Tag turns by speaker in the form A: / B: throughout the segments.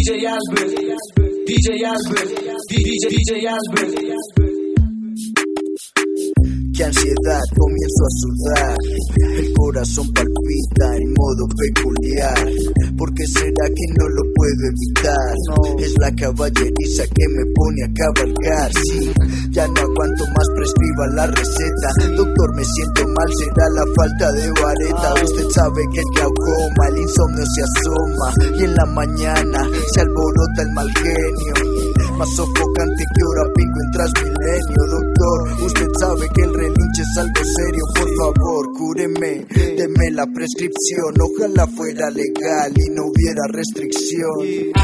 A: DJ Albert, DJ Albert, DJ Albert.
B: Qué ansiedad, comienzo a sudar. El corazón palpita en modo peculiar. ¿Por qué será que no lo puedo evitar? Es la caballeriza que me pone a cabalgar. Sí, ya no aguanto más, prescriba la receta. Doctor, me siento mal, será la falta de vareta. Usted sabe que el glaucoma, el insomnio se asoma. Y en la mañana se alborota el mal genio. Más sofocante que hora pico en Transmilenio. Doctor, usted sabe que el relinche es algo serio. Por favor, cúreme, deme la prescripción. Ojalá fuera legal y no hubiera restricción.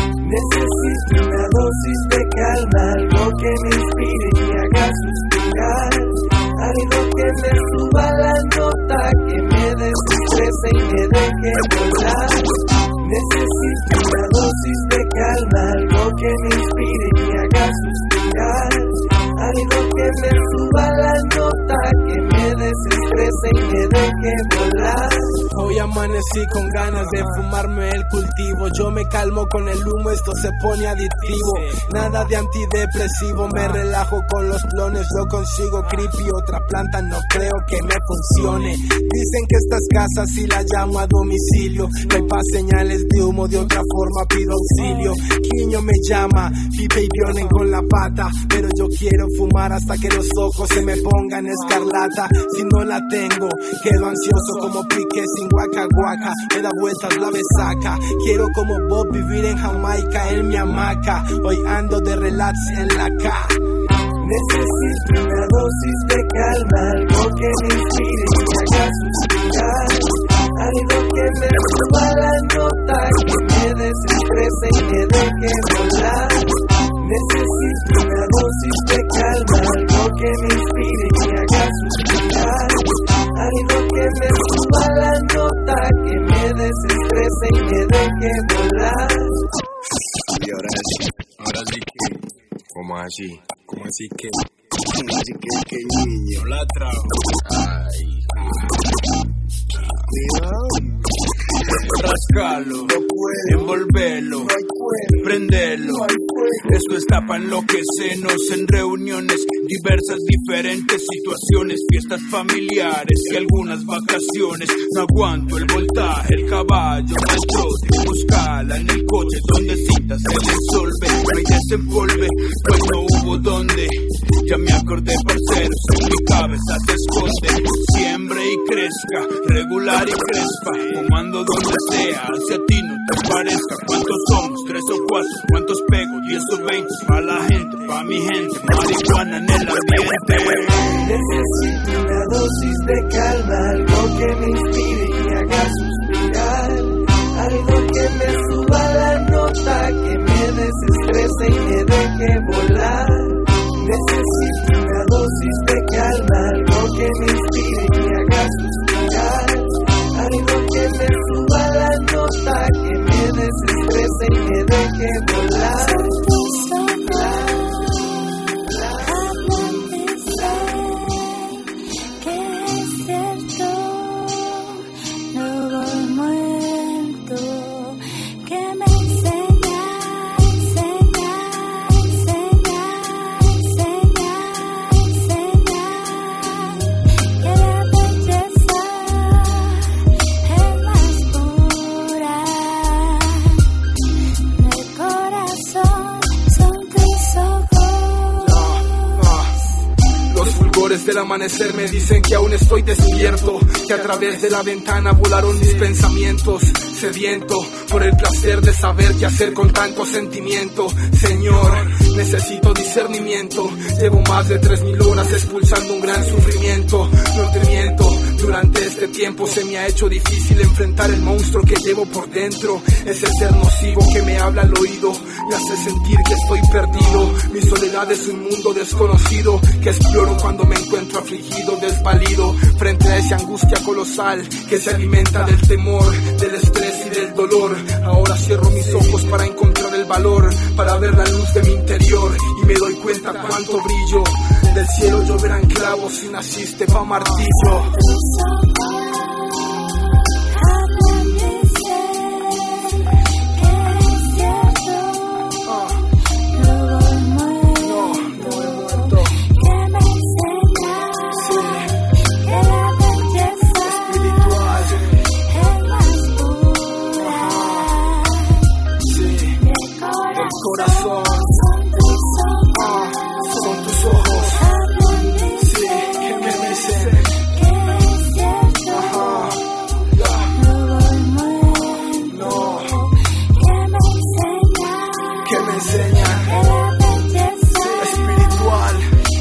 C: Necesito una dosis de calma, algo que me inspire y me haga suspirar. Algo que me suba la nota, que me desestrese y me deje volar. Necesito una dosis de calma, algo que me inspire y me haga suspirar. Algo que me suba la nota, que me desestrese y me deje volar.
D: Hoy amanecí con ganas de fumarme el cultivo. Yo me calmo con el humo, esto se pone adictivo. Nada de antidepresivo, me relajo con los clones. Yo consigo creepy, otra planta no creo que me funcione. Dicen que esta es casa si la llamo a domicilio. No hay pa' señales de humo, de otra forma pido auxilio. Quiño me llama, pipe y violen con la pata. Pero yo quiero fumar hasta que los ojos se me pongan escarlata. Si no la tengo, quedo ansioso como Piqué sin guaca guaca. Me da vueltas la besaca. Quiero como Bob vivir en Jamaica en mi hamaca. Hoy ando de relax en la K.
C: Necesito una dosis de calma, algo que me inspire y me haga suspirar. Algo que me suba la nota, que me desestrese y me deje volar. Necesito una dosis de calma, algo que me inspire y me haga suspirar. Algo que me suba la nota, que me desestrese y me deje volar.
E: Y ahora sí que, ¿cómo así? ¿Cómo así que? ¿Qué niño? La trajo. Ay. Cuidado. Rascalo, envolvelo, prendelo. Esto está pa' enloquecernos en reuniones diversas, diferentes situaciones, fiestas familiares y algunas vacaciones. No aguanto el voltaje, el caballo, el trote, buscala en el coche donde cinta se resolve. No hay desempolve, pues no hubo donde. Ya me acordé, parceros, en mi cabeza se esconde. Siembre y crezca, regular y crespa, fumando donde sea, hacia ti no te parezca. ¿Cuántos somos? 3 o 4, ¿cuántos pego? 10 o 20, pa' la gente, pa' mi gente, marihuana en el ambiente.
C: Necesito una dosis de calma, algo que me inspire y me haga suspirar. Algo que me suba la nota, que me desestrese y me deje volar. Necesito una dosis de calma, algo que me inspire y me haga suspirar. Algo que me suba la nota, que me desestrese y me deje volar.
D: Del amanecer me dicen que aún estoy despierto, que a través de la ventana volaron mis pensamientos, sediento por el placer de saber qué hacer con tanto sentimiento. Señor, necesito discernimiento. Llevo más de 3000 horas expulsando un gran sufrimiento. No te miento, durante este tiempo se me ha hecho difícil enfrentar el monstruo que llevo por dentro. Ese ser nocivo que me habla al oído, me hace sentir que estoy perdido. Mi soledad es un mundo desconocido que exploro cuando me encuentro afligido, desvalido, frente a esa angustia colosal que se alimenta del temor, del estrés y del dolor. Ahora cierro mis ojos para encontrar el valor, para ver la luz de mi interior, y me doy cuenta cuánto brillo. Del cielo lloverán clavos si naciste pa' martillo. Corazón, son tus ojos, sí, que me dicen, ajá, no, que me enseñan, espiritual,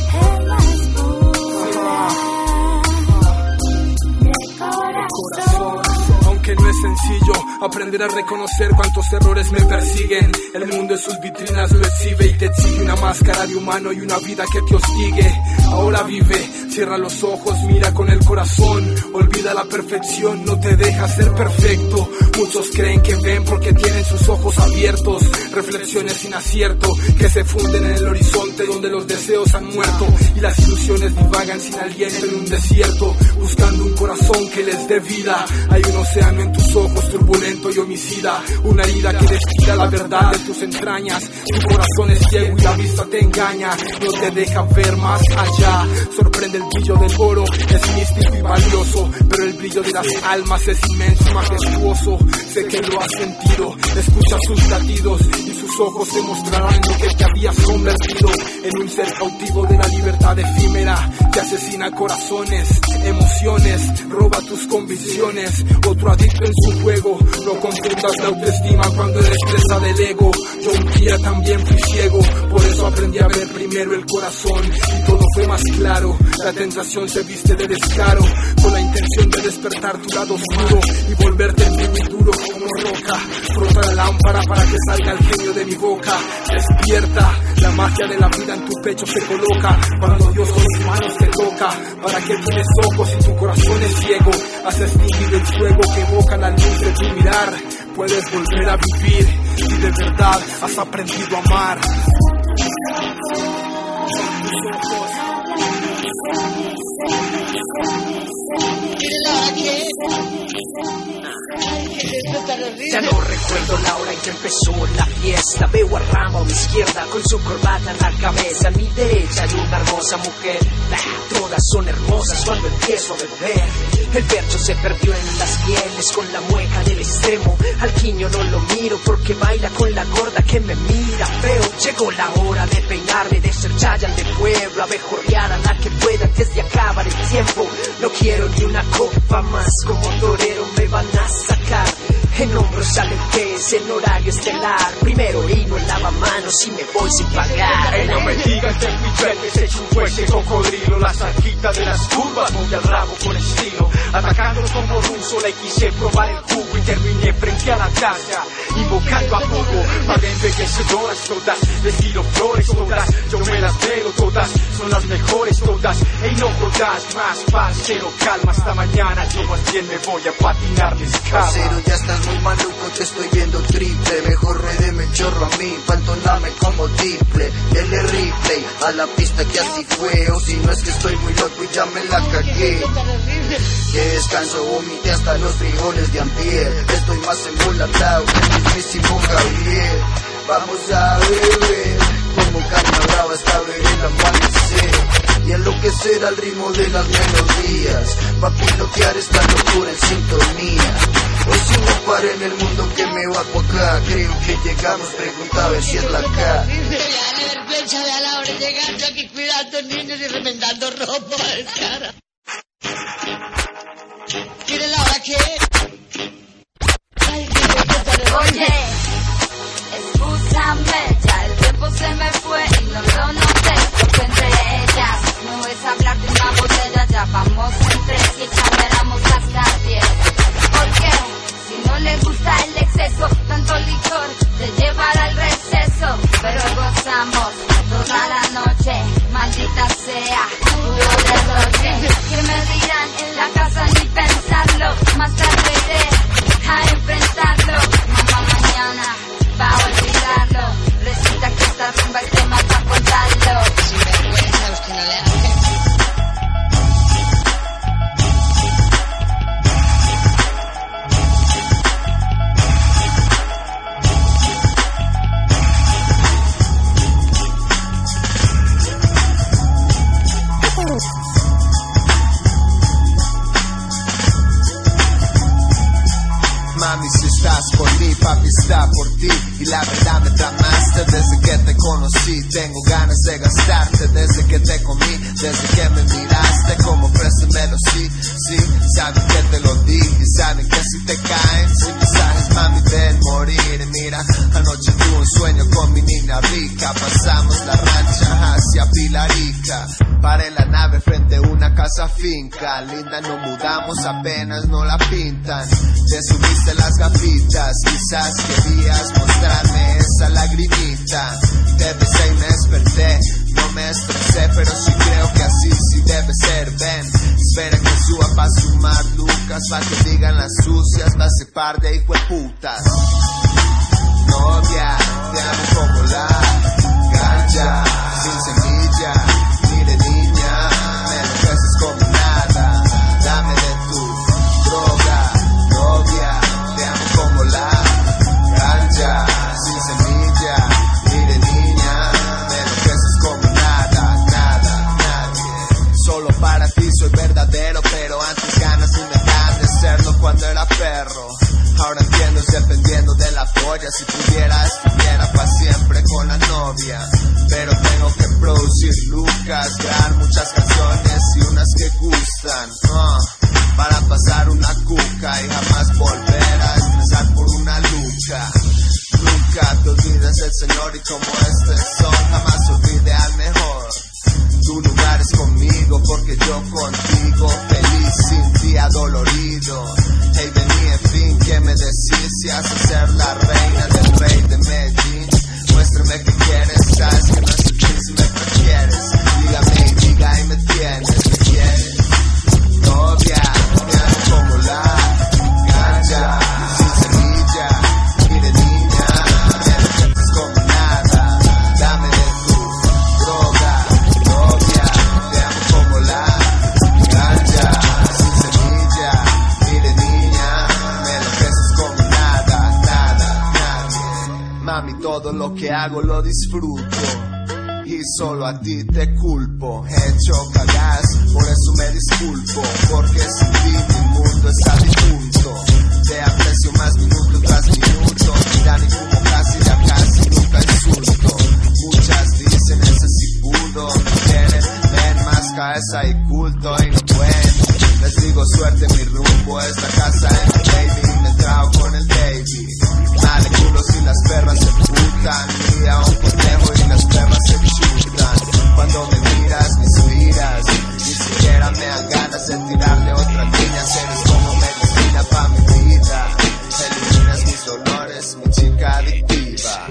D: corazón. Aunque no es sencillo aprender a reconocer cuántos errores me persiguen, el mundo en sus vitrinas lo exhibe y te exige una máscara de humano y una vida que te hostigue. Ahora vive, cierra los ojos, mira con el corazón, olvida la perfección, no te deja ser perfecto. Muchos creen que ven porque tienen sus ojos abiertos, reflexiones sin acierto que se funden en el horizonte donde los deseos han muerto y las ilusiones divagan sin aliento en un desierto, buscando un corazón que les dé vida. Hay un océano en tus ojos turbulento y homicida, una herida que destila la verdad de tus entrañas. Tu corazón es ciego y la vista te engaña, no te deja ver más allá. Sorprende el brillo del oro, es místico y valioso, pero el brillo de las almas es inmenso y majestuoso. Sé que lo has sentido, escucha sus latidos y sus ojos te mostrarán en lo que te habías convertido, en un ser cautivo de la libertad efímera que asesina corazones, emociones, roba tus convicciones. Otro adicto en su juego, no confundas la autoestima cuando eres presa del ego. Yo un día también fui ciego, por eso aprendí a ver primero el corazón y todo fue más claro. La tentación se viste de descaro, con la intención de despertar tu lado oscuro y volverte muy duro como roca. Frota la lámpara para que salga el genio de mi boca. Despierta, la magia de la vida en tu pecho se coloca cuando Dios con sus manos te toca. Para que tienes ojos y tu corazón es ciego, has extinguido el fuego que evoca la luz de tu mirar. Puedes volver a vivir y de verdad has aprendido a amar.
F: Ya no recuerdo la hora en que empezó la fiesta. Veo a Ramo a mi izquierda con su corbata en la cabeza. A mi derecha hay una hermosa mujer. Todas son hermosas cuando empiezo a beber. El verso se perdió en las pieles con la mueca del extremo. Al quiño no lo miro porque baila con la gorda que me mira feo. Llegó la hora de peinarme, de ser Chayanne de pueblo, abejorrear a la que pueda antes de acabar el tiempo. No quiero ni una copa más, como torero me van a sacar. En hombros sale el pez en horario estelar. Primero orino en lavamanos y me voy sin pagar.
E: No me digan que mi verde se chupó ese cocodrilo. La zarquita de las curvas, voy al rabo con estilo. Atacándolos como ruso, le quise probar el jugo y terminé frente a la casa, invocando a Hugo. Para embellecedoras todas, les tiro flores todas. Yo me las veo todas, son las mejores todas. Ey, no jodas más, parcero, calma hasta mañana. Yo más bien me voy a patinar descalzo.
B: Parcero, ya estás muy maluco, te estoy viendo triple. Mejor ruédeme el chorro a mí, pantoname como triple. Dele replay a la pista que así fue. O si no es que estoy muy loco y ya me la cagué. Que descanso, vomité hasta los frijoles de antier. Estoy más embolatado que el mismísimo Javier. Vamos a beber como carne brava hasta ver el amanecer y enloquecer al ritmo de las melodías. Pa' pilotear esta locura en sintonía. Hoy si no pare en el mundo que me va pa' acá. Creo que llegamos, pregunta a ver si es la K.
G: Vergüenza de a la hora llegando aquí cuidando niños y remendando ropa de cara. ¿Quieren la hora qué? Ay,
H: oye, escúchame, ya el tiempo se me fue y no lo noté, porque entre ellas no es hablar de una botella, ya vamos en tres y exageramos hasta 10. Porque si no le gusta el exceso, tanto licor te llevará al receso, pero gozamos toda la noche, maldita sea, puro derroche. ¿Qué me dirán en la casa? Ni pensarlo, más tarde iré a enfrentarlo. Mamá mañana va a olvidarlo, resulta que esta rumba es tema para contarlo.
G: sin vergüenza, usted no le hace.
I: Mami, si estás por mí, papi está por ti. Y la verdad me da más triste desde que te conocí. Tengo ganas de gastarte desde que te comí, desde que me miraste como préstamelo, sí, sí. Saben que te lo di y saben que si te caen sin mensajes, mami, ven morir. Y mira, anoche tuve un sueño con mi niña rica. Pasamos la rancha hacia Pilarica. Paré la nave frente a una casa finca. Linda, no mudamos, apenas no la pintan. Te subiste las gafitas, quizás querías mostrarme esa lagrimita. Te besé y me desperté, no me estresé, pero sí creo que así sí debe ser. Ven, espera que suba pa' sumar lucas, pa' que digan las sucias, va ese par de hijueputas. Novia, te amo como la ganja, sin semilla, mire niña, me enloqueces como nada, dame de tu droga. Novia, te amo como la ganja, sin semilla, mire niña, me enloqueces como nada, nada, nadie. Solo para ti soy verdadero, pero antes ganas y me dan de serlo cuando era perro. Ahora entiendo, es dependiendo de la polla. Si pudiera, estuviera pa' siempre con la novia. Pero tengo que producir lucas, grabar muchas canciones y unas que gustan, para pasar una cuca y jamás volver a estresar por una luca. Nunca te olvides del Señor y como este son, jamás olvide al mejor. Tu lugar es conmigo porque yo contigo, feliz sin ti adolorido. Hey, vení, en fin, ¿qué me decís? Si haces ser la reina del rey de Medellín, muéstrame que quieres, sabes que no es sutil si me prefieres. Dígame y diga y me tienes, ¿me quieres? Novia, te amo como la ganja, sin semilla, mire niña, me enloqueces como nada, dame de tu droga. Novia, te amo como la ganja, sin semilla, mire niña, me enloqueces como nada, nada, nadie. Mami, todo lo que hago lo disfruto y solo a ti te culpo. He hecho cagadas, por eso me disculpo, porque sin ti mi mundo está difunto. Te aprecio más minuto tras minuto, ya ni fumo casi, ya casi nunca insulto. Muchas dicen ese sí pudo, me quieren ver más cabeza y culto y no pueden. Les digo suerte, mi rumbo es la casa de mi baby, me trago con el baby. Dale culo si las perras se putan, y a un conejo y las perras se chutan. Cuando me miras, me inspiras, ni siquiera me dan ganas de tirarle a otra niña. Eres como medicina pa' mi vida, eliminas mis dolores, mi chica adictiva.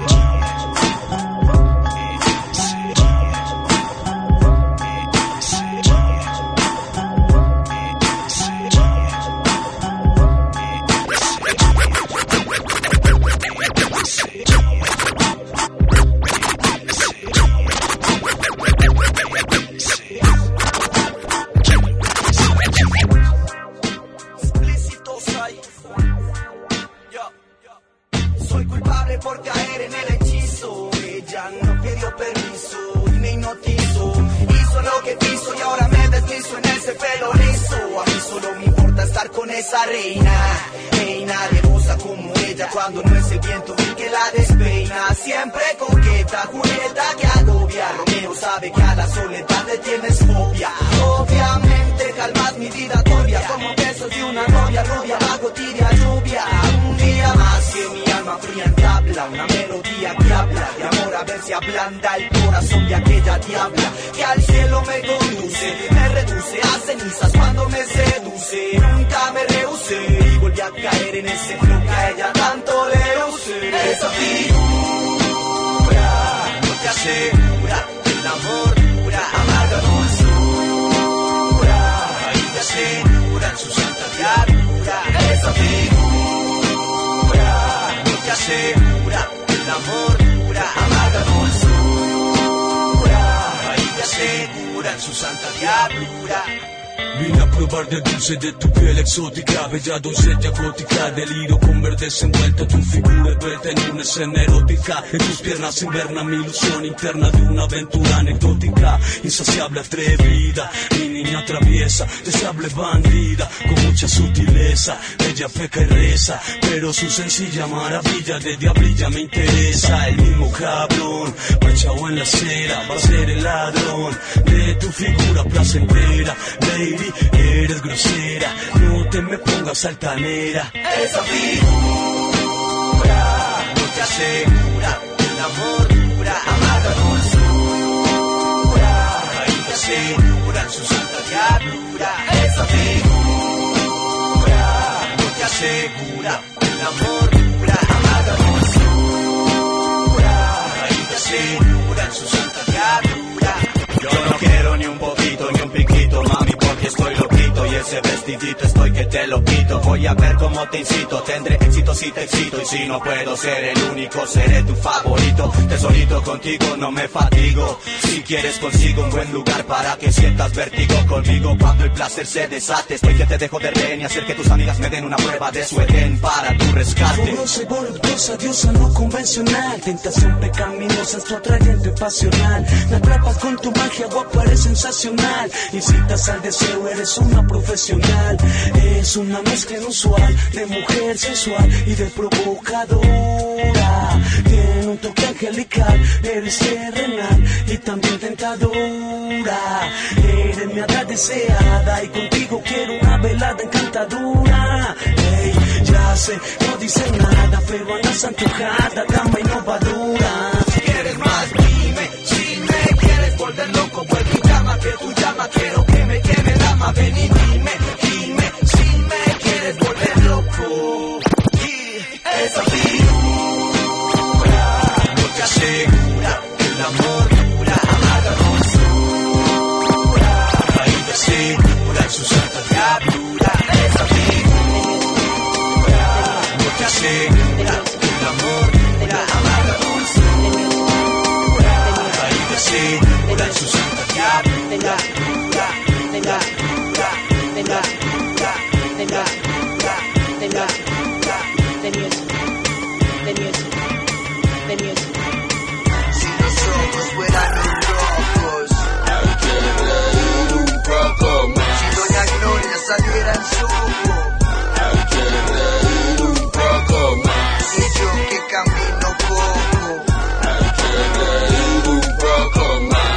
J: Soy culpable por caer en el hechizo. Ella no pidió permiso y me hipnotizó. Hizo lo que quiso y ahora me deslizo en ese pelo liso. A mí solo me importa estar con esa reina. Hey, nadie goza como ella cuando no es el viento el que la despeina. Siempre coqueta, Julieta que agobia. Romeo sabe que a la soledad le tienes fobia. Obviamente calmas mi vida turbia, como besos de una novia rubia bajo tibia lluvia. Un día más que mi alma fría entabla una melodía que habla de amor, a ver si ablanda el corazón de aquella diabla que al cielo me conduce, me reduce a cenizas cuando me seduce. Nunca me rehusé y volví a caer en ese flow que a ella tanto le usé. Esa figura no te asegura el amor dura, amarga dulzura, ahí te asegura en su santa diablura. Esa figura no te asegura el amor dura, amarga dulzura, ahí te asegura en su santa diablura.
E: Vine a probar del dulce de tu piel exótica, bella doncella gótica, delirio con verdes envuelta, tu figura envuelta en una escena erótica. En tus piernas inverna mi ilusión interna de una aventura anecdótica, insaciable, atrevida, mi niña traviesa, deseable bandida, con mucha sutileza. Ella peca y reza, pero su sencilla maravilla de diablilla me interesa. El mismo cable
K: mesa o en la acera, va a ser el ladrón de tu figura placentera. Lady, eres grosera, no te me pongas altanera.
J: Esa figura no te asegura el amor dura, amarga dulzura, ahí te asegura en su santa diablura. Esa figura no te asegura el amor dura, amarga dulzura, ahí te asegura en su santa diablura. Yo no quiero ni un poquito, ni un piquito, mami, porque estoy loquito. Y ese vestidito estoy que te lo quito. Voy a ver cómo te incito, tendré éxito si te excito. Y si no puedo ser el único, seré tu favorito. Tesorito, contigo no me fatigo. Si quieres consigo un buen lugar para que sientas vértigo conmigo. Cuando el placer se desate, estoy que te dejo de rehén y hacer que tus amigas me den una prueba de su Edén para tu rescate.
K: Fogosa y voluptuosa, diosa no convencional, tentación pecaminosa, tu atrayente pasional. Me atrapas con tu magia, guapa, eres sensacional. Incitas al deseo, eres una profesional. Es una mezcla inusual de mujer sensual y de provocadora. Tiene un toque angelical, eres terrenal y también tentadora. Eres mi hada deseada y contigo quiero una velada encantadora. Hey, ya sé, no dice nada, pero andas antojada, dama innovadora.
J: Si quieres más, dime, si me quieres volver loco, vuelve y llama, que tu llama, quiero que me queme dama, ven y dime, dime, si me quieres volver loco. Y esa figura no te asegura el amor dura, amarga dulzura, ahí te asegura en su santa diablura. Esa figura no te asegura el amor dura, amarga dulzura, ahí te asegura en su santa diablura.
B: Si los ojos fueran los rojos,
I: hay que reír un poco más.
B: si Doña Gloria saliera en Soho,
I: Hay que reír un poco más.
B: y yo que camino poco,
I: Hay que reír un poco más.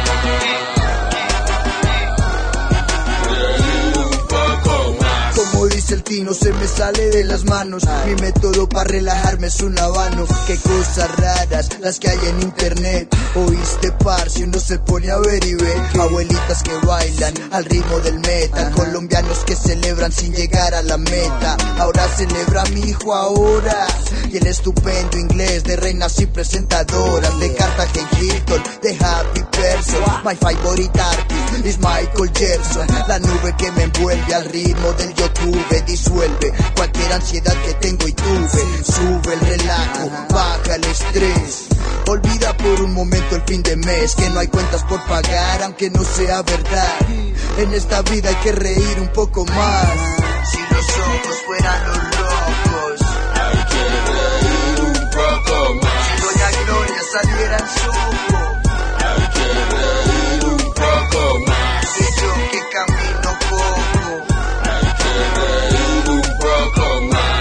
I: Reír un poco más.
B: como dice el Tino, se me sale de las manos. Mi método para relajarme es un habano. Qué cosas raras las que hay en internet. Oíste, par, si uno se pone a ver y ve abuelitas que bailan al ritmo del metal, colombianos que celebran sin llegar a la meta. Ahora celebra mi hijo ahora, y el estupendo inglés de reinas y presentadoras, de Cartagena Hilton, de Happy Person. My favorite artist is Michael Jackson. La nube que me envuelve al ritmo del YouTube disuelve cualquier ansiedad que tengo y tuve. Sube el relajo, baja el estrés. Olvida por un momento el fin de mes, que no hay cuentas por pagar, aunque no sea verdad. En esta vida hay que reír un poco más. Si los ojos fueran los rojos,
I: Hay que reír un poco más.
B: si Doña Gloria saliera en Soho,
I: Hay que reír un poco más.
B: y yo que camino poco,
I: Hay que reír un poco más.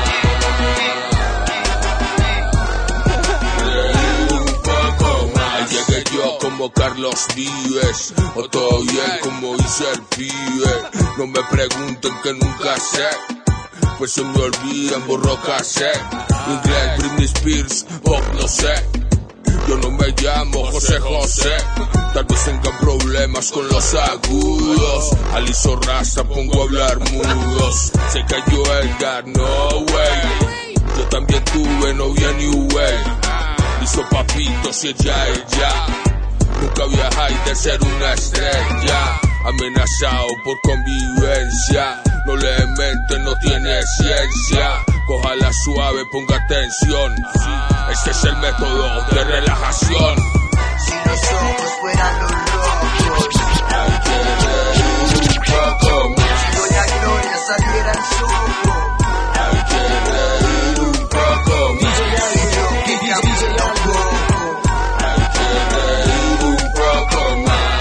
I: Reír un poco más. Llegué yo como Carlos Vives, o todo bien como hice el pibe. No me pregunten que nunca sé, pues se me olvidan, borro cassette. Inglés, Britney Spears, pop, no sé. Yo no me llamo José José, tal vez tengan problemas con los agudos. Aliso raza, pongo a hablar mudos. Se cayó Edgar, no way. Yo también tuve novia New Way. Hizo papitos y ella. Nunca viajáis de ser una estrella. Amenazado por convivencia. No le mente, no tiene ciencia. Cójala suave, ponga atención. Este es el método de relajación.
B: si los ojos fueran los rojos,
I: Hay que reír un poco más.
B: si Doña Gloria saliera en Soho,
I: Hay que reír un poco más.
B: y yo que camino poco,
I: Hay que reír un poco más.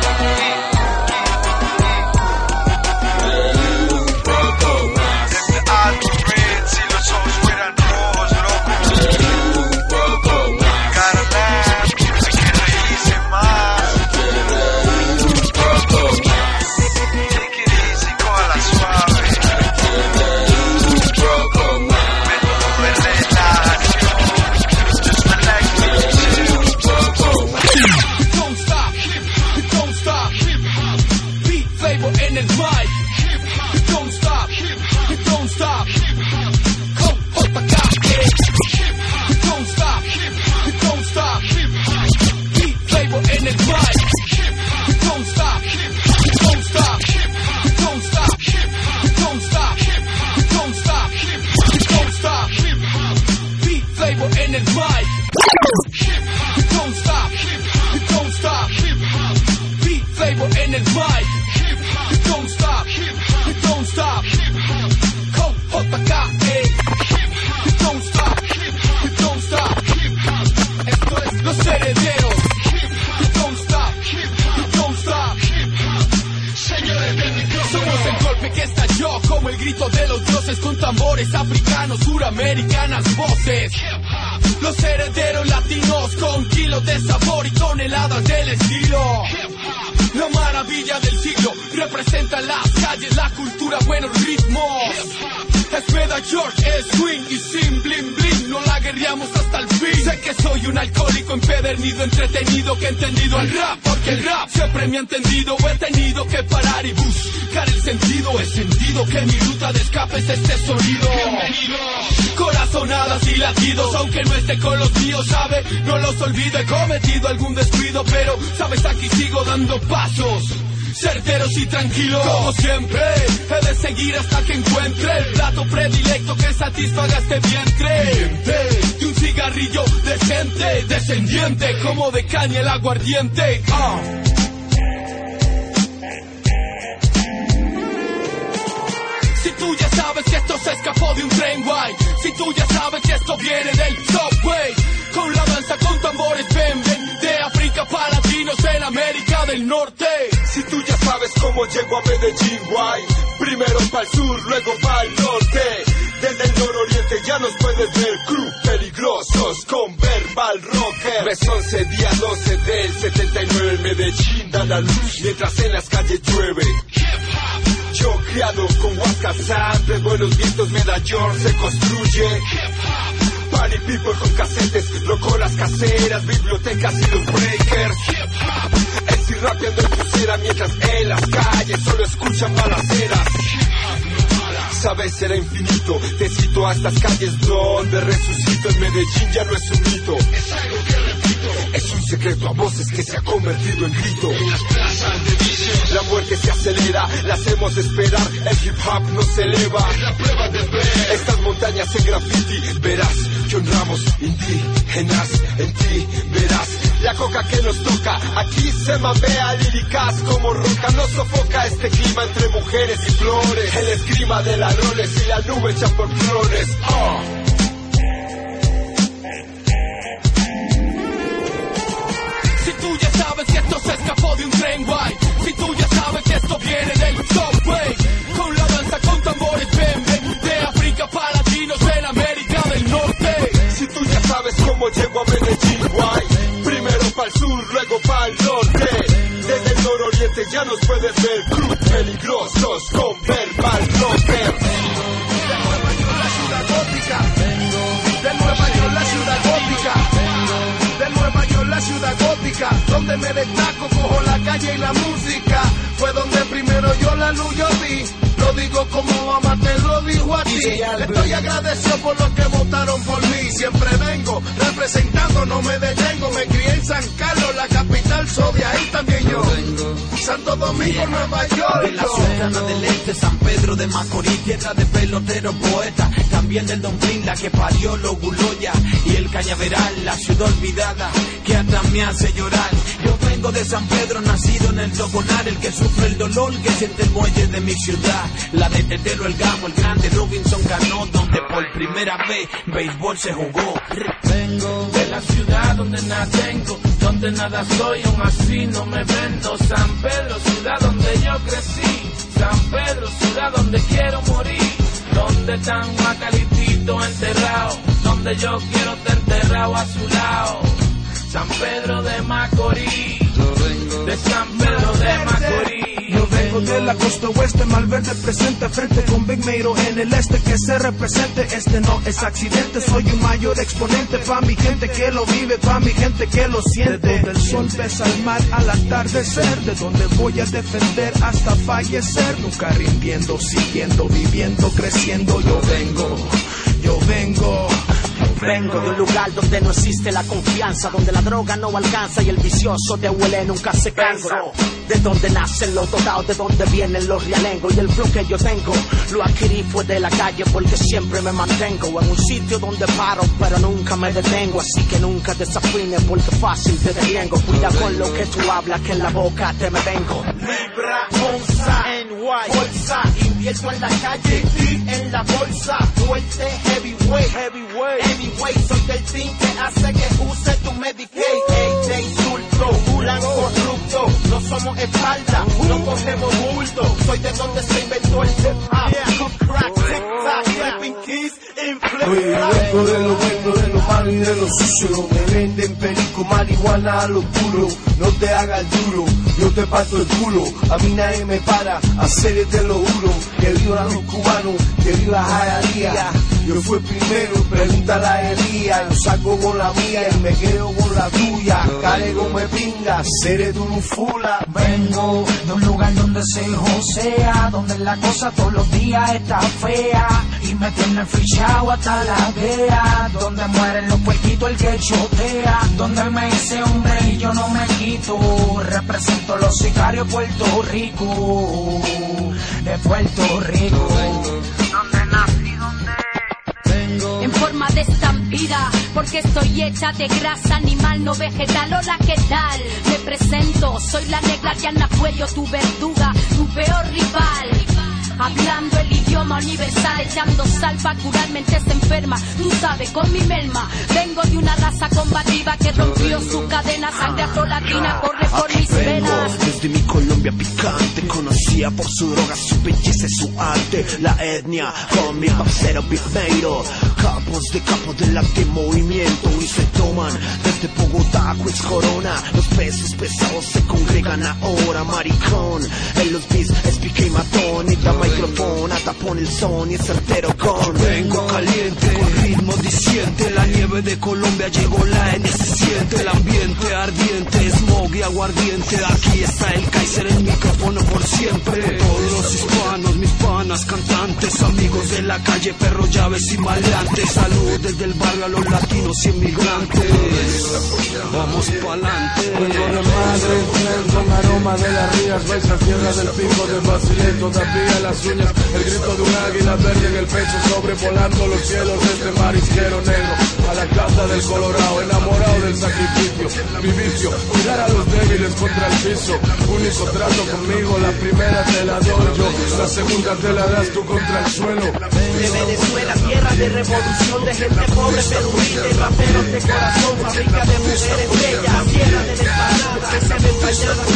I: Reír un poco más.
L: Desde alto red, si los ojos fueran rojos, loco.
I: Reír un poco más.
L: Carla.
E: los herederos. Don't stop, don't stop. Somos el golpe que estalló como el grito de los dioses, con tambores africanos, suramericanas voces. Los herederos latinos con kilos de sabor y toneladas del estilo. La maravilla del siglo representa las calles, la cultura, buenos ritmos. Es Meda George, es swing y sin bling bling, no la guerreamos hasta el fin. Sé que soy un alcohólico empedernido, entretenido, que he entendido el rap, porque el rap siempre me ha entendido. He tenido que parar y buscar el sentido. He sentido que mi ruta de escape es este sonido. Corazonadas y latidos, aunque no esté con los míos, sabe, no los olvido. He cometido algún descuido, pero sabes, aquí sigo dando pasos certeros y tranquilos. Como siempre, he de seguir hasta que encuentre el plato predilecto que satisfaga este vientre. De un cigarrillo decente, descendiente como de caña el aguardiente. Si tú ya sabes que esto se escapó de un tren guay, si tú ya sabes que esto viene del subway, con la danza con tambores ven, de África para latinos en América del Norte.
L: Si tú ya sabes cómo llego a Medellín, guay, primero pa'l sur, luego pa'l norte. Desde el nororiente ya nos puedes ver, crew peligrosos con verbal rocker. Mes 11, día 12 del 79 en Medellín da la luz mientras en las calles llueve. Yo criado con Huasca Samples, buenos vientos, medallón se construye. Party people con casetes, rocolas caseras, bibliotecas y los breakers. MC rapeando en pulsera mientras en las calles solo escuchan balaceras. Sabes, será infinito, te cito a estas calles donde resucito. En Medellín ya no es un mito, es algo que repito. Es un secreto a voces que se ha convertido en grito. En las plazas de vicio la muerte se acelera, la hacemos esperar, el hip hop nos eleva. Es la prueba de ver estas montañas en graffiti. Verás que honramos indígenas, en ti verás la coca que nos toca. Aquí se mambea líricas como roca, nos sofoca este clima entre mujeres y flores. El esgrima de las roles y la nube hecha por flores.
E: Si tú ya sabes que esto se escapó de un tren guay, si tú ya sabes que esto viene del subway, con la danza con tambores ven, de África para latinos en América del Norte.
L: Si tú ya sabes cómo llego a Medellín, guay, primero pa'l sur, luego pa'l norte. Desde el nororiente ya nos puedes ver, crew peligrosos con verbal rocker.
E: De Nueva York la ciudad gótica, de Nueva York la ciudad gótica, de Nueva York la ciudad gótica, donde me destaco, cojo la calle y la música. Fue donde primero yo la luz yo vi. Lo digo como mamá te lo dijo a ti. Estoy agradecido por los que votaron por mí. Siempre vengo representando, no me detengo. Me crié en San Carlos, la capital, soy de ahí también yo. Santo Domingo, Nueva York.
F: De la Sultana del Este, San Pedro de Macorís, tierra de pelotero poeta. También del Don Blin, la que parió los Guloya. Y el Cañaveral, la ciudad olvidada, que hasta me hace llorar. Yo vengo de San Pedro, nacido en el Toconar, el que sufre el dolor que siente el muelle de mi ciudad. La de Tetelo, el Gamo, el grande Robinson Cano, donde por primera vez béisbol se jugó.
M: Vengo de la ciudad donde natengo, donde nada soy, aún así no me vendo. San Pedro, ciudad donde yo crecí. San Pedro, ciudad donde quiero morir. Donde están Macalitito enterrado, donde yo quiero estar enterrado a su lado. San Pedro de Macorís, de San Pedro de Macorís.
K: Yo vengo de la costa oeste, Malverde presente frente con Big Meiro en el este que se represente. Este no es accidente, soy un mayor exponente pa' mi gente que lo vive, pa' mi gente que lo siente. De donde el sol besa al mar al atardecer, de donde voy a defender hasta fallecer. Nunca rindiendo, siguiendo, viviendo, creciendo. Yo vengo.
F: Vengo de un lugar donde no existe la confianza, donde la droga no alcanza y el vicioso de huele nunca se cansa. De donde nacen los dotados, de donde vienen los realengos. Y el flow que yo tengo lo adquirí fue de la calle, porque siempre me mantengo en un sitio donde paro pero nunca me detengo. Así que nunca desafines porque fácil te deriengo. Cuida con lo que tú hablas, que en la boca te me vengo.
E: Libra, onza, NY, bolsa, invierto en la calle y en la bolsa. Fuerte, heavyweight, anyway, soy del team que hace que use tu Medicaid.
J: espalda, no cogemos bulto. Soy de donde se inventó el hip-hop. Crack, tic-tac, flipping keys,
C: Oye, yo vengo de lo bueno, de lo malo y de lo sucio. Me venden perico, marihuana a lo puro. No te hagas el duro, yo te parto el culo. A mí nadie me para, hacer te lo juro. Que viva los cubanos, que viva Jayalía. Yo fui primero, pregúntale a Elías. Yo saco con la mía y me quedo con la tuya. Carego me pinga, seré tu fula.
N: Vengo de un lugar donde se josea, donde la cosa todos los días está fea y me tienen fichado hasta la vea, donde mueren los puerquitos el que chotea, donde me hice hombre y yo no me quito. Represento los sicarios de Puerto Rico, de Puerto Rico. Donde nací, donde
O: en forma de estampida, porque estoy hecha de grasa animal, no vegetal. Hola, ¿qué tal? Me presento, soy la negra Diana Cuello, tu verduga, tu peor rival. Hablando el idioma universal, echando sal para curar mentes enfermas. Tú sabes, con mi melma, vengo de una raza combativa que rompió su cadena. Sangre afro-latina corre por mis venas.
P: Desde mi Colombia picante, conocida por su droga, su belleza y su arte. La etnia, con mi parcero Big Mairo. Capos del arte movimiento y se toman desde Bogotá, Queens, Corona. Los pesos pesados se congregan ahora, maricón. En los beats es pique y matón y da micrófono, tapón el son y es certero con.
K: Vengo caliente, con ritmo diciente. La nieve de Colombia llegó, la N se siente. El ambiente ardiente, smog y aguardiente. Aquí está el Kaiser, el micrófono por siempre. Todos los hispanos, mis panas, cantantes, amigos de la calle, perros, llaves y maleantes. Salud desde el barrio a los latinos y inmigrantes. Vamos pa'lante.
Q: Vengo de Madrid, con aroma de las rías. Vais a tierra del pico de Basilea, todavía las uñas. El grito de un águila verde en el pecho, sobrevolando los cielos de este marisquero negro. A la casa del Colorado, enamorado del sacrificio. Mi vicio, cuidar a los débiles contra el piso. Único trato conmigo, la primera te la doy yo, la segunda te la das tú contra el suelo.
J: De Venezuela, tierra de revolución, de gente pobre pero humilde, raperos de corazón, fábrica de mujeres bellas, tierra de empanadas que se ven falladas.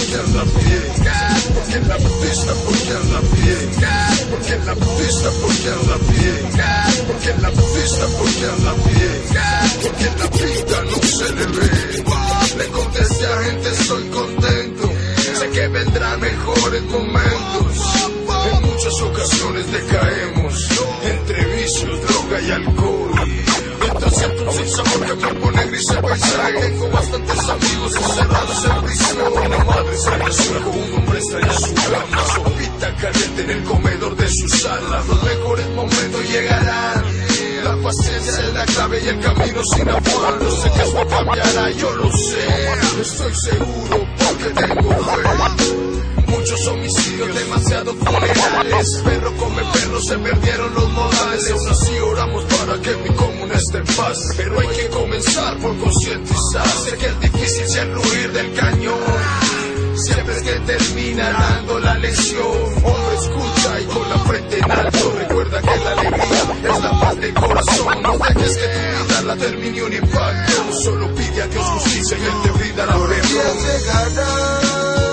L: Porque en la pista, porque en la piel, porque en la pista, porque en la piel, porque en la pista, porque en la piel, porque en la pista no se le ve. Le contesté a gente, estoy contento, sé que vendrán mejores momentos. En muchas ocasiones decaemos entre vicios, droga y alcohol. Mientras siento un sinsabor que me pone gris el paisaje. Tengo bastantes amigos encerrados en prisión. Una madre se resuelve, un hombre extraña su cama. Sopita caliente en el comedor de su sala. Los mejores momentos llegarán. La paciencia es la clave y el camino sin afán. No sé que esto cambiará, yo lo sé. Estoy seguro porque tengo fe. Muchos homicidios, demasiados funerales. Perro come perro, se perdieron los modales. Aún así oramos para que mi comuna esté en paz. Pero hay que comenzar por concientizar. Sé que es difícil ser huir del cañón. Siempre es que termina dando la lección. Hombre, escucha y con la frente en alto. Recuerda que la alegría es la paz del corazón. No dejes que tu vida la termine un impacto. Solo pide a Dios justicia y Él te brindará perdón.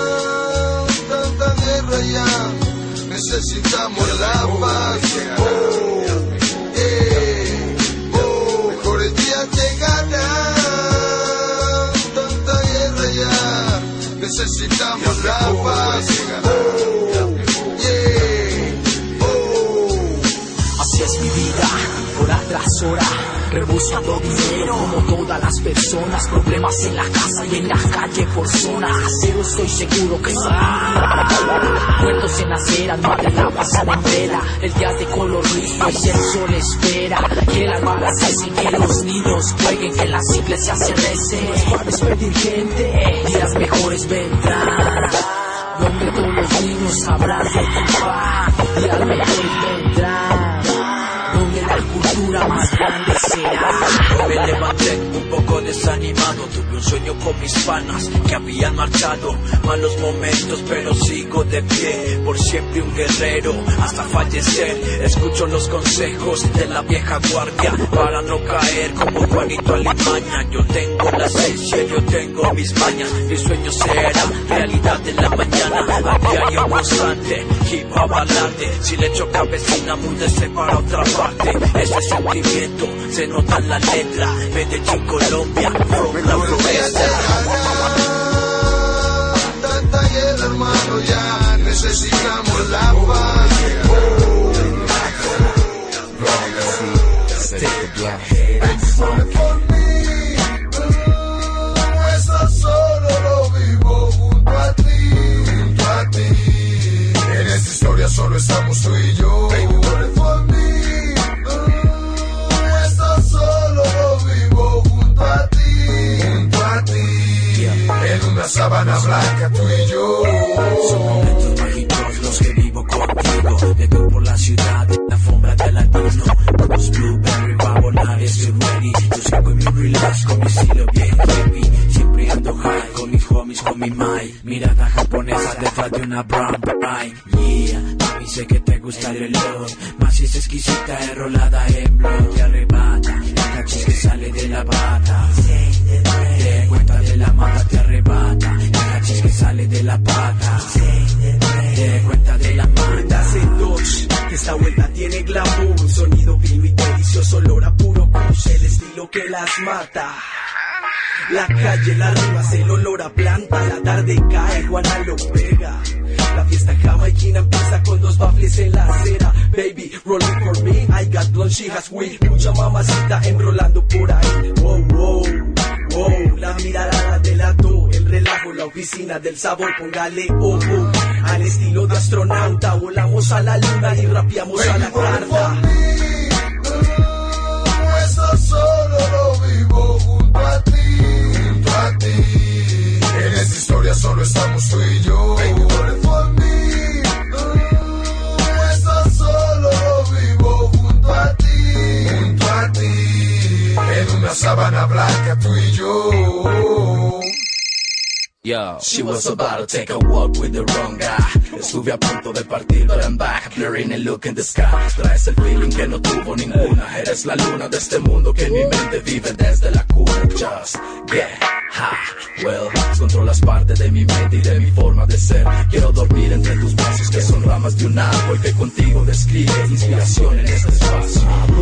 L: Ya necesitamos la paz. Mejores días llegarán. Tanta guerra ya. Necesitamos la paz.
N: Así es mi vida, hora tras hora, rebuscando dinero como todas las personas. Problemas en la casa y en la calle por zona. Pero estoy seguro que son muertos en aceras, madre la pasada en vela. El día de color rico y el sol espera que las balas cesen, que los niños jueguen, que las iglesias se recen. Para despedir gente, días mejores vendrán, donde todos los niños sabrán de tu paz. Días mejores vendrán, donde la cultura más grande se será. Me levanté un poco desanimado, tuve un sueño con mis panas que habían marchado. Malos momentos pero sigo de pie, por siempre un guerrero hasta fallecer. Escucho los consejos de la vieja guardia para no caer como Juanito Alimaña. Yo tengo la esencia, yo tengo mis mañas. Mi sueño será realidad en la mañana, a diario constante, hip hop adelante. Si le echo cabecina, múdese para otra parte. Ese sentimiento se nota en la letra. Medellín, Colombia, from la promesa.
I: Tanta guerra, hermano, ya necesitamos la paz. Por mí, eso solo lo vivo junto a ti, En esta historia solo estamos tú y yo. Por mí, eso solo lo vivo junto a ti, En una sábana blanca tú y yo.
N: Son momentos mágicos los que vivo contigo. Viajo por la ciudad, en la alfombra del latino. Los blueberry va a volar, estoy ready. Yo sigo en mi relax con mi estilo bien heavy. Siempre ando high con mis homies, con mi mai. Mirada japonesa detrás de una brown bride. Yeah, mami sé que te gusta el reloj. Más si es exquisita, enrolada en blog. Te arrebata, el cachis que sale de la bata. Te cuenta de la mata, te arrebata. El cachis que sale de la pata. Te cuenta de la mata.
K: Hace Dodge, que esta vuelta tiene glamour. Sonido fino y delicioso, olor a puro kush. El estilo que las mata. La calle, las rimas, el olor a planta. La tarde cae, Juana lo pega. La fiesta jamaiquina empieza con 2 baffles en la acera. Baby, rolling for me, I got blonde, she has weed. Mucha mamacita enrolando por ahí. Wow, wow, wow. La mirada la delató, el relajo, la oficina del sabor, póngale ojo. Al estilo de astronauta, volamos a la luna y rapeamos a la carta.
I: Eso solo lo vivo junto a ti, En esta historia solo estamos tú y yo. Por mí, eso solo lo vivo junto a ti, En una sábana blanca tú y yo.
N: Yo, she was about to take a walk with the wrong guy. Estuve a punto de partir, but I'm back, blurring and look in the sky. Traes el feeling que no tuvo ninguna. Eres la luna de este mundo que en mi mente vive desde la cuna. Just get high, well, controlas parte de mi mente y de mi forma de ser. Quiero dormir entre tus brazos que son ramas de un árbol que contigo describe inspiración en este espacio.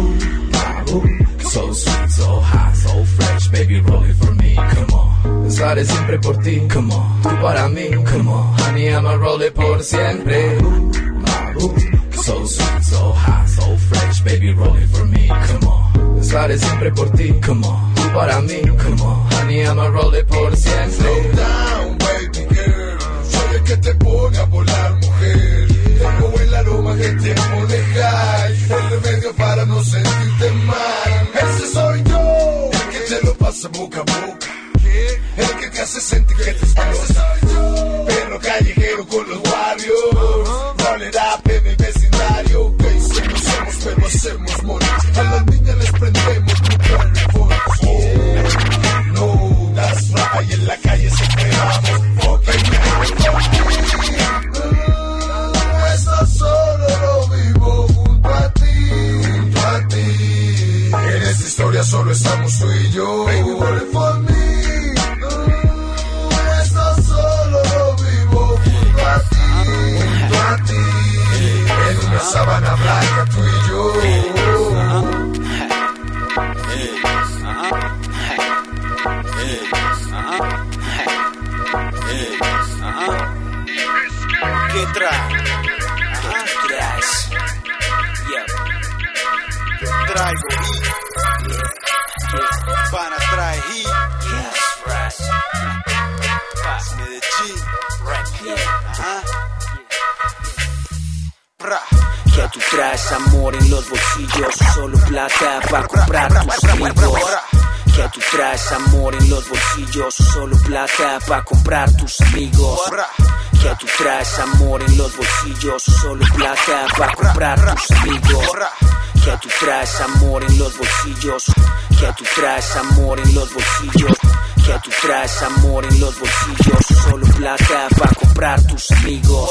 N: So sweet, so hot, so fresh, baby, roll it for me, come on. Pensaré siempre por ti, come on. Tú para mí, come on. Honey, I'ma roll it por siempre. So sweet, so hot, so fresh, baby, roll it for me, come on. Pensaré siempre por ti, come on. Tú para mí, come on. Honey, I'ma roll it por siempre.
I: Slow down, baby girl. Soy el que te pone a volar, mujer. Tengo el aroma que te pone high. El remedio para no sentirte mal. Ese soy yo, el que te lo pasa boca a boca. El que te hace sentir que te explota. Perro callejero con los Warriors. Roll it up en el vecindario. Que hicimos somos, pero hacemos morir. A las niñas les prendemos Blueberry Boys. No, that's right. En la calle siempre vamos. Okay, eso solo lo vivo junto a ti, En esta historia solo estamos tú y yo. Baby, roll it for me. Eso solo lo vivo junto a ti, En una sábana blanca tú y yo.
E: ¿Qué traes? Traigo heat. Pana trae heat. Medellín.
N: Que tú traes amor en los bolsillos, solo plata para comprar tus amigos. Que tú traes amor en los bolsillos, solo plata para comprar tus amigos. Que tú traes amor en los bolsillos, solo plata para comprar tus amigos. que tú traes amor en los bolsillos, que tú traes amor en los bolsillos, que tú traes amor en los bolsillos, solo plata para comprar tus amigos.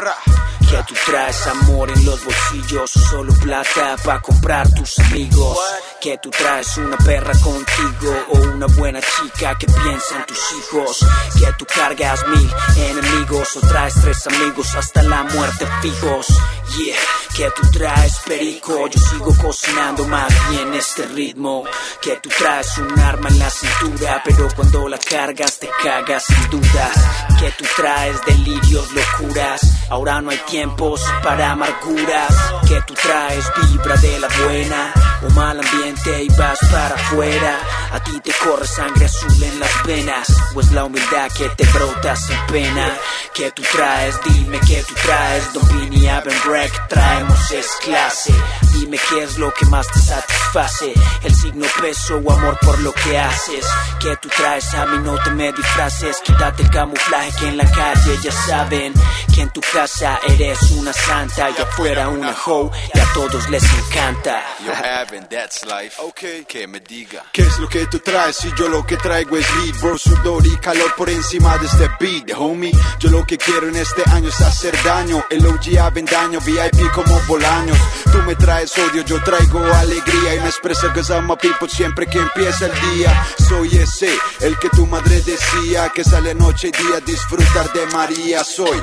N: Que tú traes amor en los bolsillos, solo plata para comprar tus amigos. Que tú traes una perra contigo o una buena chica que piensa en tus hijos. Que tú cargas 1000 enemigos o traes 3 amigos hasta la muerte fijos. Yeah, que tú traes perico, yo sigo cocinando más bien este ritmo. Que tú traes un arma en la cintura, pero cuando la cargas te cagas sin duda. Que tú traes delirios, locuras, ahora no hay tiempos para amarguras. Que tú traes vibra de la buena o mal ambiente y vas para afuera. A ti te corre sangre azul en las venas, o es la humildad que te brota sin pena. Que tú traes, dime que tú traes. Don Vini, Aben Break, traemos es clase. Dime qué es lo que más te satisface, el signo peso o amor por lo que haces. Que tú traes, a mí no te me disfraces. Quítate el camuflaje que en la calle ya saben que en tu casa eres una santa y afuera una hoe y a todos les encanta.
I: Yo Aben, that's life. Okay, que me diga
L: ¿qué es lo que tú traes? Si yo lo que traigo es lead, bro, sudor y calor por encima de este beat, homie. Yo lo que quiero en este año es hacer daño. El OG Avendaño, VIP como Bolaños. Tú me traes odio, yo traigo alegría y me expreso que I'm a people siempre que empieza el día. Soy ese, el que tu madre decía que sale noche y día a disfrutar de María. Soy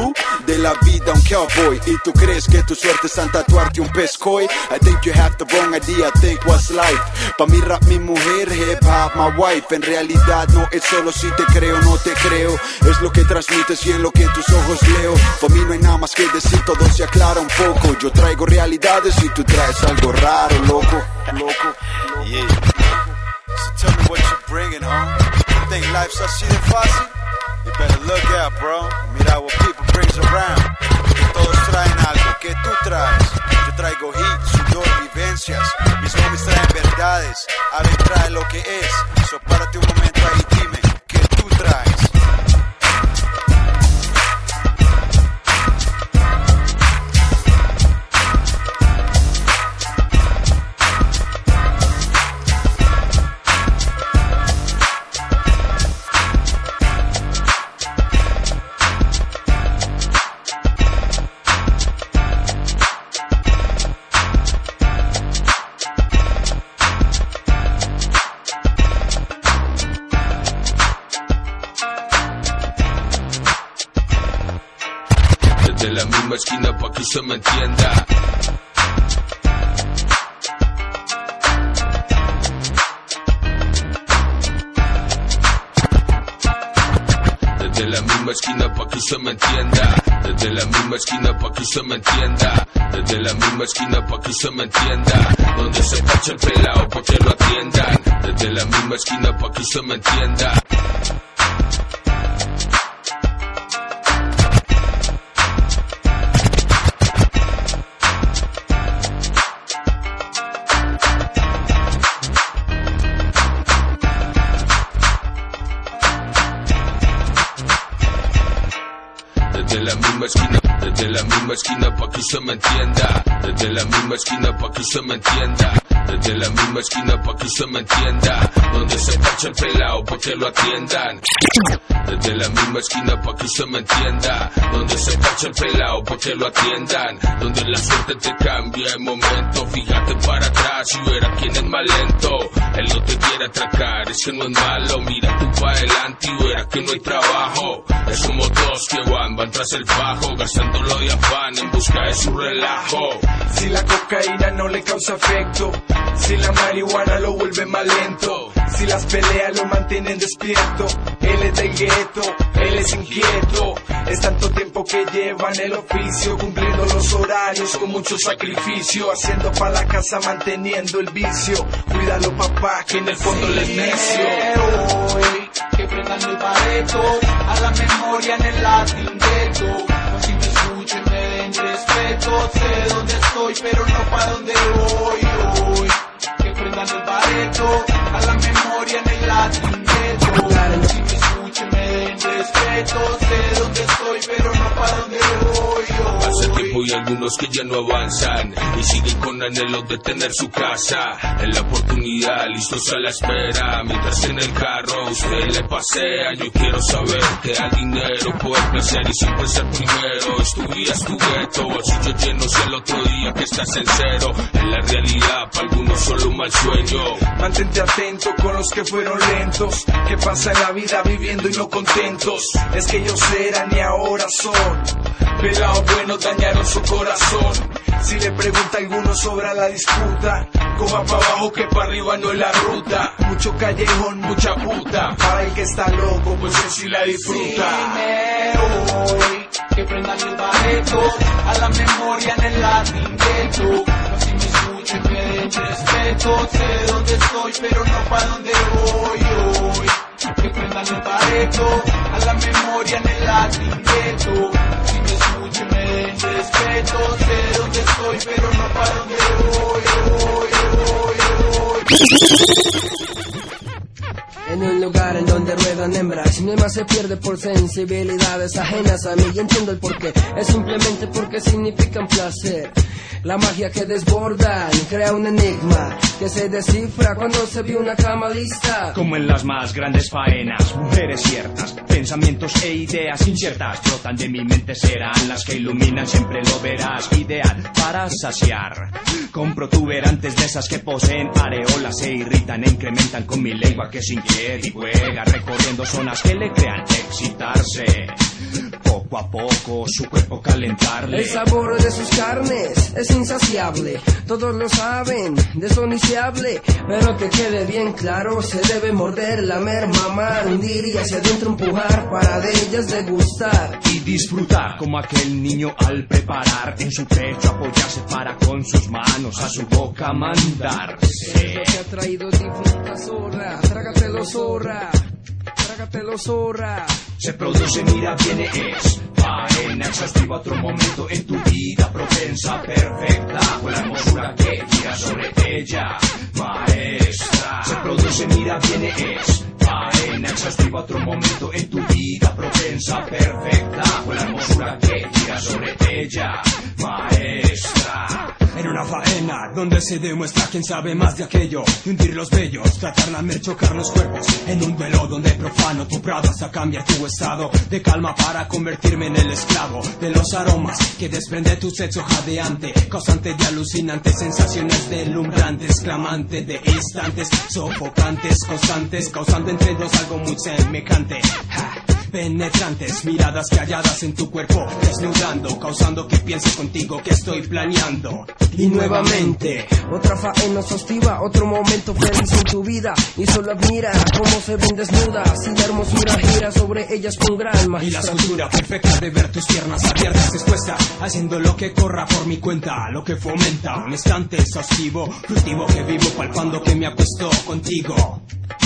L: de la vida un cowboy. Y tú crees que tu suerte está en tatuarte un pescoy. I think you have the wrong idea, think what's life. Pa' mi rap mi mujer, hip hop my wife. En realidad no es solo si te creo o no te creo, es lo que transmites y en lo que tus ojos leo. Pa' mí no hay nada más que decir, todo se aclara un poco. Yo traigo realidades y tú traes algo raro, loco.
I: Yeah. So tell me what you're bringing, home. You think life's así de fácil? You better look out, bro. Mira what people brings around. Que todos traen algo que tú traes. Yo traigo hit, sudor, vivencias. Mis homies traen verdades. Aben trae lo que es. So párate un momento ahí, dime ¿qué tú traes?
M: Desde la misma esquina pa' que usted me entienda. Desde la misma esquina pa' que usted me entienda. Desde la misma esquina pa' que usted me entienda. Desde la misma esquina pa' que usted me entienda. Donde se cacha el pelao pa' que lo atiendan. Desde la misma esquina pa' que usted me entienda. Desde la misma esquina, desde la misma esquina pa' que usted me entienda. Desde la misma esquina pa' que usted me entienda. Desde la misma esquina pa' que usted me entienda. Donde se cacha el pelao pa' que lo atiendan. Desde la misma esquina pa' que usted me entienda. Donde se cacha el pelao pa' que lo atiendan. Donde la suerte te cambia en momento. Fíjate para atrás y verás quién es más lento. Él no te quiere atracar, es que no es malo. Mira tú pa' adelante y verás que no hay trabajo. Es como dos que van tras el fajo, gastándolo de afán en busca de su relajo.
D: Si la cocaína no le causa efecto, si la marihuana lo vuelve más lento, si las peleas lo mantienen despierto, él es del gueto, él es inquieto. Es tanto tiempo que lleva en el oficio, cumpliendo los horarios con mucho sacrificio, haciendo pa' la casa, manteniendo el vicio. Cuídalo papá, que en el fondo él es necio.
R: Que prendan el bareto, a la memoria en el latín ghetto. No si me escuchen, me den respeto. Sé dónde estoy, pero no pa' dónde voy hoy. Que prendan el bareto, a la memoria en el latín ghetto. No si me escuchen, me den respeto. Sé dónde estoy, pero no pa' dónde voy hoy.
M: Hace tiempo
S: y algunos que ya no avanzan y siguen con anhelo de tener su casa. En la oportunidad, listos a la espera, mientras en el carro usted le pasea. Yo quiero saber, te da dinero, poder placer y siempre ser primero. Es tu vida, es tu gueto, bolsillo lleno si el otro día que estás en cero. En la realidad, para algunos solo un mal sueño.
R: Mantente atento con los que fueron lentos, que pasan la vida viviendo y no contentos. Es que ellos eran y ahora son pelados buenos, dañaron su corazón. Si le pregunta a alguno sobre la disputa, coja pa' abajo que pa' arriba no es la ruta. Mucho callejón, mucha puta, para el que está loco pues que si la disfruta.
J: Si me voy, que prendan el bareto, a la memoria en el latín ghetto. No si me escuchen me den respeto, sé dónde estoy pero no pa' dónde voy hoy. Que prendan el bareto, a la memoria en el latín ghetto. Si me escuchen me den respeto, sé dónde estoy pero no pa' dónde voy hoy.
T: En un lugar en donde ruedan hembras, mi alma se pierde por sensibilidades ajenas a mí y entiendo el porqué. Es simplemente porque significan placer. La magia que desbordan crea un enigma que se descifra cuando se ve una cama lista.
U: Como en las más grandes faenas, mujeres ciertas, pensamientos e ideas inciertas brotan de mi mente, serán las que iluminan, siempre lo verás, ideal para saciar. Con protuberantes de esas que poseen areolas, se irritan e incrementan con mi lengua que se inquieta y juega, recorriendo zonas que le crean excitarse. Poco a poco su cuerpo calentarle.
T: El sabor de sus carnes es insaciable, todos lo saben, de eso ni se hable. Pero que quede bien claro, se debe morder, lamer, mamar, hundir y hacia adentro empujar para de ellas degustar
U: y disfrutar, como aquel niño al preparar en su pecho apoyarse para con sus manos a su boca mandarse.
T: Eso te ha traído disfruta zorra, trágatelo zorra, trágatelo zorra.
U: Se produce, mira, viene, es faena exhaustiva, otro momento en tu vida propensa, perfecta, con la hermosura que gira sobre ella, maestra. Se produce, mira, viene, es faena exhaustiva, otro momento en tu vida propensa, perfecta, con la hermosura que gira sobre ella, maestra.
V: En una faena donde se demuestra quién sabe más de aquello, de hundir los vellos, tratar lamer, chocar los cuerpos. En un duelo donde profano tu prado hasta cambiar tu estado de calma para convertirme en el esclavo de los aromas que desprende tu sexo jadeante, causante de alucinantes sensaciones deslumbrantes, clamante de instantes sofocantes, constantes, causando entre dos algo muy semejante. Penetrantes, miradas calladas en tu cuerpo, desnudando, causando que piense contigo que estoy planeando.
T: Y nuevamente, otra faena exhaustiva, otro momento feliz en tu vida. Y solo admira cómo se ven desnudas y la hermosura gira sobre ellas con gran magistratura.
V: Y la escultura perfecta de ver tus piernas abiertas expuestas, haciendo lo que corra por mi cuenta, lo que fomenta un instante exhaustivo, frutivo que vivo palpando que me acuesto contigo.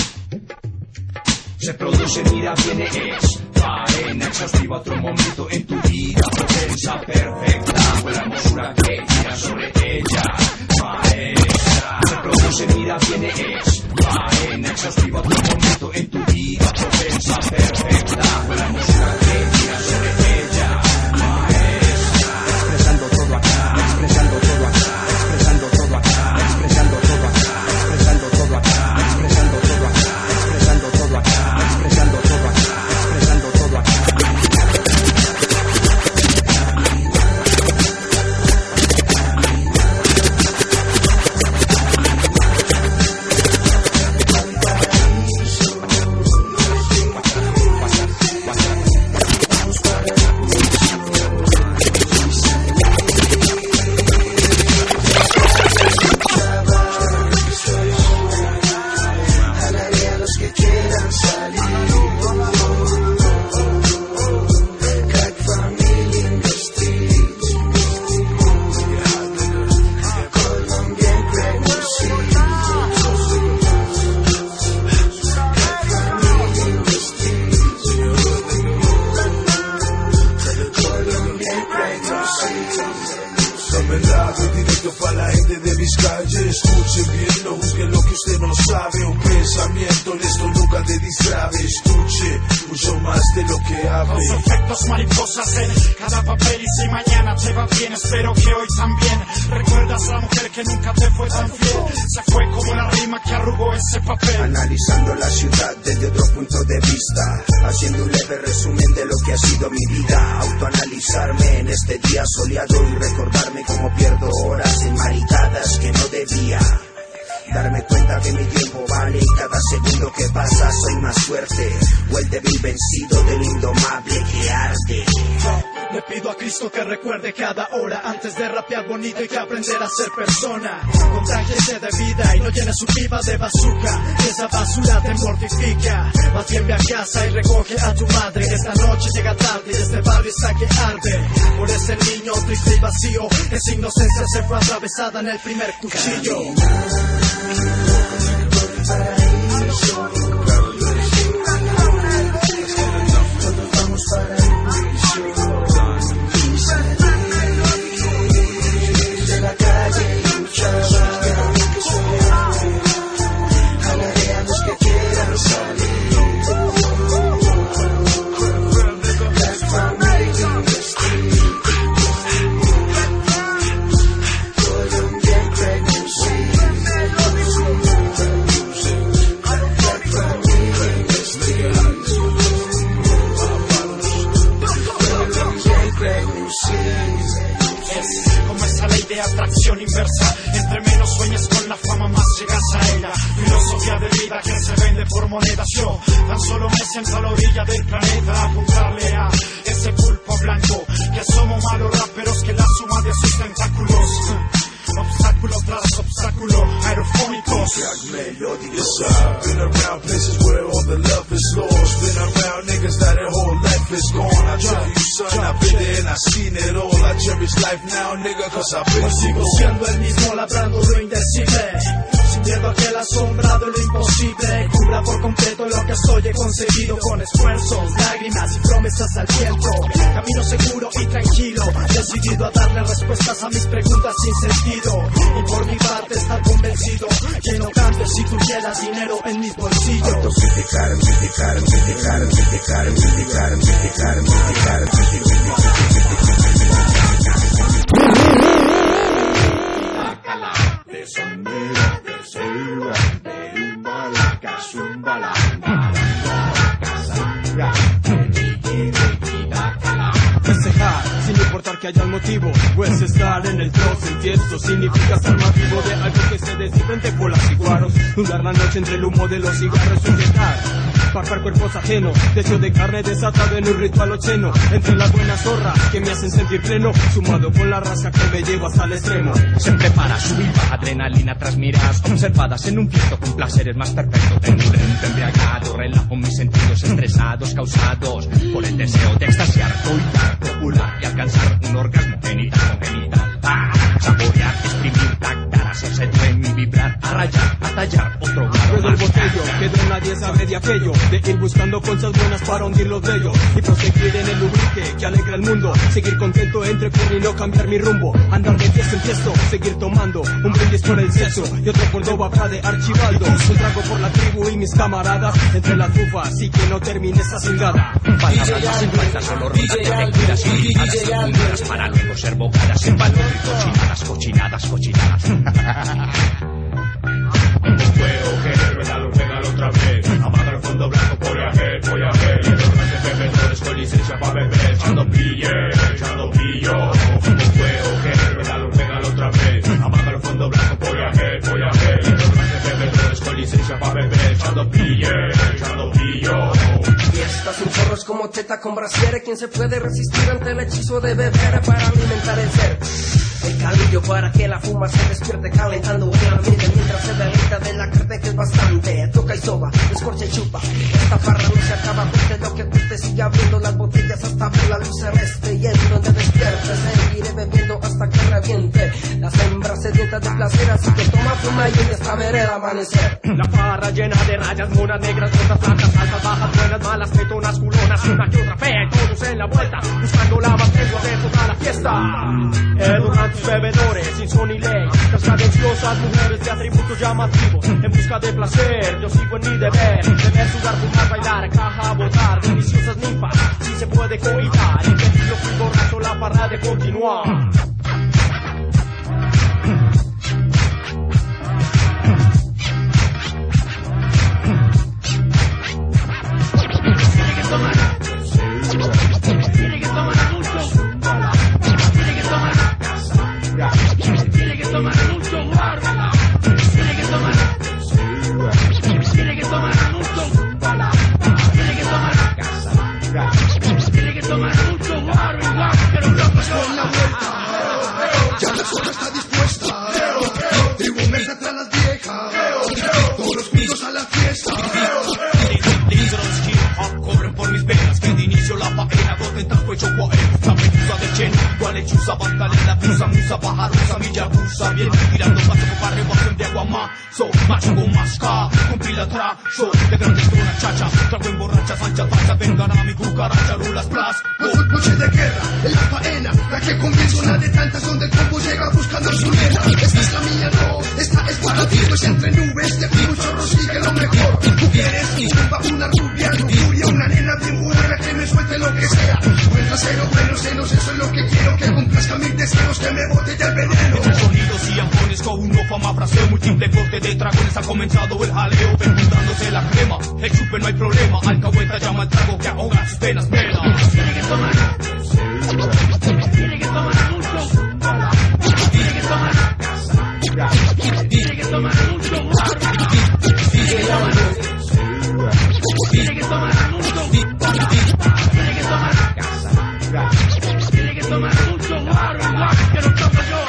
U: Se produce, mira, viene, es faena exhaustiva, otro momento en tu vida propensa, perfecta, con la hermosura que gira sobre ella, maestra. Se produce, mira, viene, es faena exhaustiva, otro momento en tu vida propensa, perfecta, con la hermosura que gira sobre ella, maestra. Expresando todo acá, expresando todo acá, expresando todo acá, expresando todo acá, expresando todo acá, expresando todo acá, expresando todo acá. Expresando todo acá, expresando todo acá.
Q: mis calles, escuchen bien, no juzguen lo que usted no sabe. Un pensamiento en esto nunca te distrae. Escuche mucho más de lo que hable.
A: Los efectos mariposas en cada papel. Y si mañana te va bien, espero que hoy también. ¿Recuerdas la mujer que nunca te fue tan fiel? Se fue como la rima que arrugó ese papel.
B: Analizando la ciudad desde otro punto de vista, haciendo un leve resumen de lo que ha sido mi vida. Autoanalizarme en este día soleado y recordarme cómo pierdo horas en maricadas que no debía. Darme cuenta que mi tiempo vale y cada segundo que pasa soy más fuerte, o el débil vencido del indomable que arde.
A: Le pido a Cristo que recuerde cada hora antes de rapear bonito y que aprender a ser persona. Contágiese de vida y no llene su pipa de bazooka, que esa basura te mortifica. Más bien ve a casa y recoge a tu madre. Esta noche llega tarde y este barrio está que arde. Por ese niño triste y vacío, esa inocencia se fue atravesada en el primer cuchillo. Atracción inversa, entre menos sueñas con la fama más llegas a ella. Filosofía de vida que se vende por monedas. Yo tan solo me siento a la orilla del planeta a apuntarle a ese pulpo blanco que somos malos raperos que la suma de sus tentáculos. Obstáculo tras obstáculo, aerofónicos.
Q: Yes, I've been around places where all the love is lost. Been around niggas that their whole life is gone. I tell you, son, I've been there and I've seen it all. I cherish life now, nigga, cause I've been
A: sigo siendo el mismo, labrando lo indecible. Sin miedo a que el asombrado lo imposible cubra por completo lo que soy he conseguido con esfuerzos, lágrimas y promesas al viento. Camino seguro y tranquilo, decidido a darle respuestas a mis preguntas sin sentido. Y por mi parte estar convencido que no cambio si tuviera dinero en mis bolsillos.
B: Autocriticar, criticar, criticar, criticar, criticar, criticar, criticar,
V: Festejar, sin importar que haya un motivo, pues estar en el trozo en tiesto significa estar más vivo de algo que se desciende por las iguaros. Dudar la noche entre el humo de los cigarros, intentar parpar cuerpos ajenos, techo de carne desatado en un ritual obsceno, entre las buenas zorras que me hacen sentir pleno, sumado con la raza que me lleva hasta el extremo.
H: Se prepara su viva adrenalina tras miras observadas en un fiesto con placeres más perfectos. Tengo un lento embriagado, relajo mis sentidos estresados causados por el deseo de extasiar, coitar, popular y alcanzar un orgasmo genital congenital. Saborear, exprimir, tactar, hacerse dueño y vibrar, a rayar, a tallar otro grado.
V: Ruedo el botello, que de nadie sabe de aquello, de ir buscando cosas buenas para hundir los bellos y proseguir en el lubrique que alegra el mundo. Seguir contento entre y no cambiar mi rumbo. Andar de fiesta en fiesta, seguir tomando un brindis por el sexo y otro por Dobaca de Archibaldo. Un trago por la tribu y mis camaradas entre las bufas y que no termine esta cingada.
H: Palabras no hacen falta, solo rondas de tequilas ilimitadas profundas para luego ser bocadas en valor y cochinadas, cochinadas, cochinadas.
U: Fuego que regalo, pégalo otra vez. Amada al fondo blanco, voy a ver. Y el orden de bebedores con licencia pa' beber. Echando pillo. Fuego que regalo, pégalo otra vez. Amada al fondo blanco, voy a ver. Y el orden de bebedores con licencia pa' beber. Echando pillo.
T: Fiestas sin zorros como teta con brasiere. ¿Quién se puede resistir ante el hechizo de beber para alimentar el ser? El calillo para que la fuma se despierte calentando el ambiente mientras se deleita de la carne que es bastante. Toca y soba, escorcha y chupa. Esta farra no se acaba porque lo que guste sigue abriendo las botellas hasta ver la luz celeste. Y es donde despiertes, seguiré bebiendo hasta que reviente. Las hembras sedientas de placer, así que toma, fuma y en esta veré el amanecer.
H: La farra llena de rayas, monas negras, gotas blancas, altas, bajas, buenas, malas, tetonas, culonas, una que otra fea, todos en la vuelta, buscando la más lengua de toda la fiesta. Educan tus bebedores, sin son ni ley, los cadenciosos
F: Hermosas mujeres de atributos llamativos, en busca de placer, yo sigo en mi deber. Beber, sudar, fumar, bailar, caja, botar, deliciosas ninfas, si se puede coitar. Y que yo fui borracho, la parada de continuar. Tiene que tomar mucho. Tiene que tomar mucho guarda. Tiene que tomar mucho. Tiene que tomar mucho guarda. Pero loco con la vuelta. Ya la zona está dispuesta. Tribu mesa tras las viejas. Todos los pintos a la fiesta.
E: Corren por mis venas, que de inicio la faena, dos tentas cuello cuaen, la medusa de Chen, cual lechuza, bantalena, musa, musa, pajarusa, millagusa, bien, tirando paso por barrebación de aguamazo, macho con masca, con pila trazo, de grandes tronas chacha, trago en borrachas, anchas, fachas, vengan a mi cucaracha, rulas, plas,
G: noche de guerra, en la faena, la que comienza una de tantas donde el combo llega buscando su nena, esta es la mía, no, esta es para ti, pues entre nubes de un chorro sigue lo mejor, tú quieres una rubia, lujuria, una nena bien buena que me suelte lo que sea. Buen trasero, buenos senos, eso es lo que quiero. Que complazca mis deseos, que me bote ya el veneno.
E: Entre sonidos y ampones con uno fama, fraseo, múltiple corte de dragones. Ha comenzado el jaleo, perguntándose la crema. El chupe no hay problema, alcahueta llama el trago que ahoga sus penas, pena.
F: Tiene que tomar. Tiene que tomar mucho. Tiene que tomar. Tiene que tomar mucho. Tiene que tomar mucho. Tiene que tomar. Tiene que tomar mucho. Que lo tomo yo.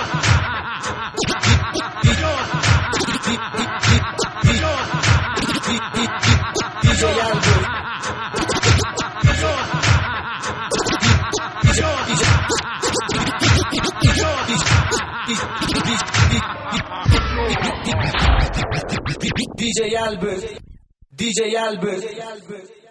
N: DJ Albert.